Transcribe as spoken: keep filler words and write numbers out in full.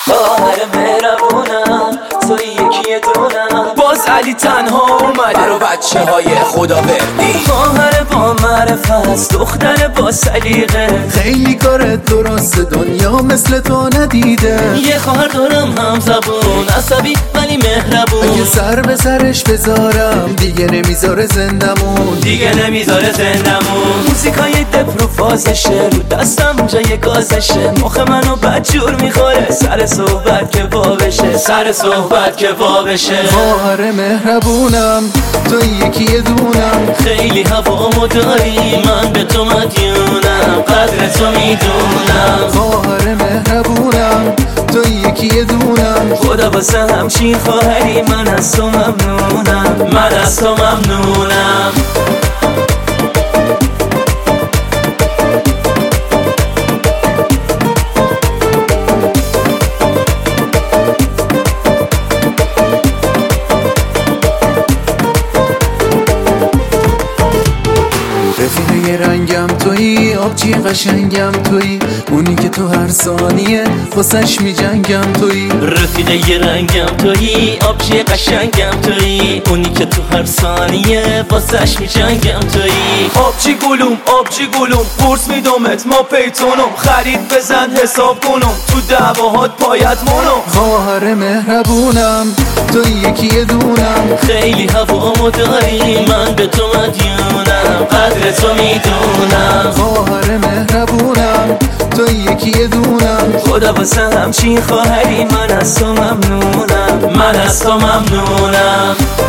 خواهر مهربونم توی یکی دونم، باز علی تنها اومده برا بچه های خداوردی. خواهر با معرفت، دختر با سلیقه، خیلی کارت درست، دنیا مثل تو ندیده. یه خواهر دارم هم زبون، عصبی ولی مهربون. اگه سر به سرش بذارم دیگه نمیذاره زندمون، دیگه نمیذاره زندمون. موزیکای دپ رو فازشه، رو دستم جای گازشه، مخ منو بدجور میخوره، سر صحبت که وا بشه، سر صحبت که وا بشه. خواهر مهربونم تو یکی دونم، خیلی هوامو داری، من به تو مدیونم، قدر تو میدونم. خواهر مهربونم تو یکی دونم، خدا واسه همچین خواهری من از تو ممنونم، من از تو ممنونم. رفیقه رنگم تویی، آبچی قشنگم تویی، اونی که تو هر ثانیه واسش میجنگم تویی. رفیقه یه رنگم تویی، آبچی قشنگم تویی، اونی که تو هر ثانیه واسش میجنگم تویی. آبچی گلوم آبچی گلوم، قرص میدمت ما پیتونم، خرید بزن حساب کنم، تو دعواهات پایت مونم. خواهر مهربونم تو یکی دونم، خیلی هوامو داری، من به تو مدیونم، قدر تو میدونم. خواهر مهربونم تو یکی دونم، خدا واسه همچین خواهری من از تو ممنونم، من از تو ممنونم.